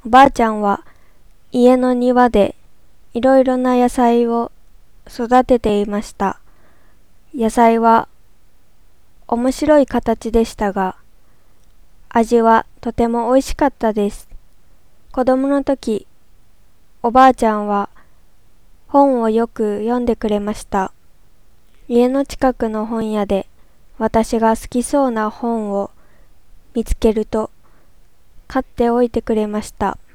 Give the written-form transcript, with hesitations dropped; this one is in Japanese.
おばあちゃんは家の庭でいろいろな野菜を育てていました。野菜は面白い形でしたが、味はとても美味しかったです。子供の時、おばあちゃんは本をよく読んでくれました。家の近くの本屋で私が好きそうな本を見つけると買っておいてくれました。